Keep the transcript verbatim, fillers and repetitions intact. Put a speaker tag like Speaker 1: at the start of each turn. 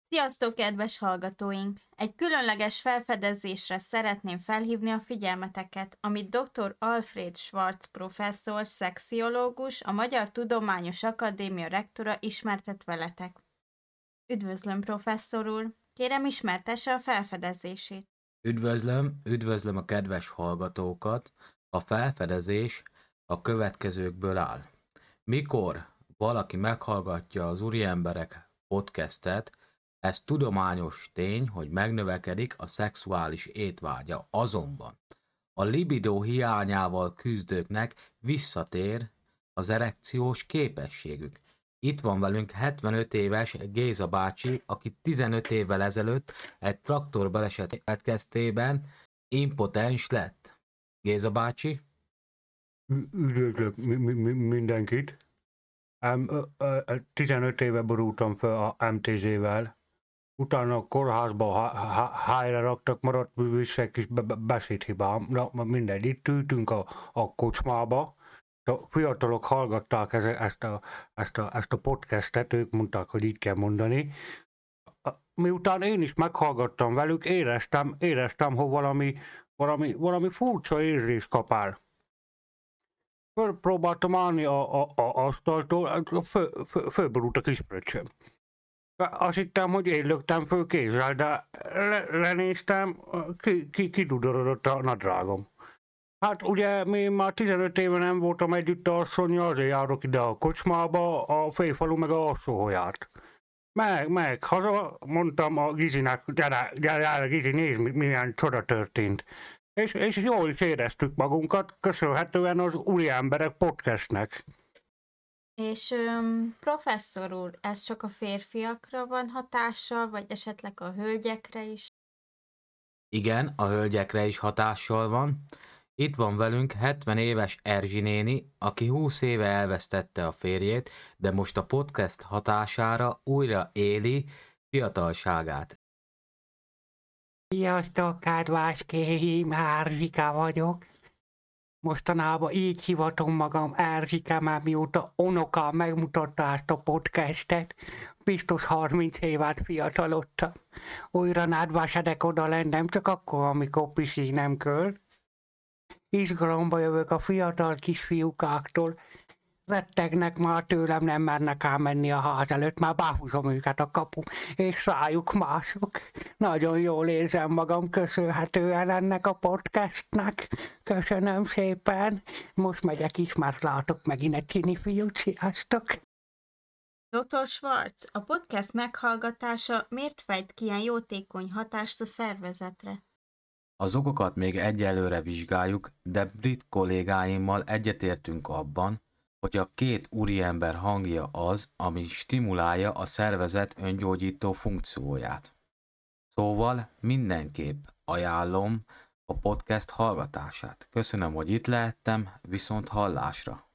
Speaker 1: Sziasztok, kedves hallgatóink! Egy különleges felfedezésre szeretném felhívni a figyelmeteket, amit doktor Alfred Schwarz professzor, szexiológus, a Magyar Tudományos Akadémia rektora ismertet veletek. Üdvözlöm, professzor úr! Kérem, ismertesse a felfedezését.
Speaker 2: Üdvözlöm, üdvözlöm a kedves hallgatókat! A felfedezés a következőkből áll. Mikor valaki meghallgatja az Úriemberek podcastet, ez tudományos tény, hogy megnövekedik a szexuális étvágya. Azonban a libidó hiányával küzdőknek visszatér az erekciós képességük. Itt van velünk hetvenöt éves Géza bácsi, aki tizenöt évvel ezelőtt egy traktorbaleset következtében impotens lett. Géza bácsi?
Speaker 3: Üdvözlök mi- mi- mi- mindenkit. Em, ö, ö, tizenöt éve borultam fel a em té zé-vel. Utána a kórházba há- há- hájra raktak, maradt vissza egy kis be- be- beszédhibám. Na, mindegy, itt ültünk a, a kocsmába. A fiatalok hallgatták eze- ezt a, ezt, a, ezt a podcastet, ők mondták, hogy így kell mondani. Miután én is meghallgattam velük, éreztem, éreztem, hogy valami, valami, valami furcsa érzés kapál. Fölpróbáltam állni a, a, a asztaltól, fő, fő, fölborult a kis pöcsöm. Azt hittem, hogy én löktem föl kézzel, de le, lenéztem, ki, ki, kidudorodott a nadrágom. Hát ugye mi már tizenöt éve nem voltam együtt a asszonnyal, azért járok ide a kocsmába, a főfalu meg a asszóhoz járt. Meg, meg, haza mondtam a Gizinek, gyere, gyere, gyere Gizi, nézd, milyen csoda történt. És, és jól is éreztük magunkat, köszönhetően az Úriemberek podcastnek.
Speaker 1: És öm, professzor úr, ez csak a férfiakra van hatással, vagy esetleg a hölgyekre is?
Speaker 2: Igen, a hölgyekre is hatással van. Itt van velünk hetven éves Erzsi néni, aki húsz éve elvesztette a férjét, de most a podcast hatására újra éli fiatalságát.
Speaker 4: Sziasztok, kedves kéhim, Erzsike vagyok. Mostanában így hivatom magam Erzsike, mert mióta unokám megmutatta ezt a podcastet, biztos harminc évet fiatalodtam. Újra nedvesedek oda lennem, csak akkor, amikor pisínem kell. Izgalomba jövök a fiatal kisfiúkáktól. Rettegnek már tőlem, nem mernek elmenni a ház előtt, már behúzom őket a kapu, és rájuk mászok. Nagyon jól érzem magam köszönhetően ennek a podcastnak. Köszönöm szépen. Most megyek is, mert látok megint egy csini fiút. Sziasztok!
Speaker 1: doktor Schwarz, a podcast meghallgatása miért fejt ki ilyen jótékony hatást a szervezetre?
Speaker 2: Az okokat még egyelőre vizsgáljuk, de brit kollégáimmal egyetértünk abban, hogy a két úriember hangja az, ami stimulálja a szervezet öngyógyító funkcióját. Szóval mindenképp ajánlom a podcast hallgatását. Köszönöm, hogy itt lehettem, viszont hallásra!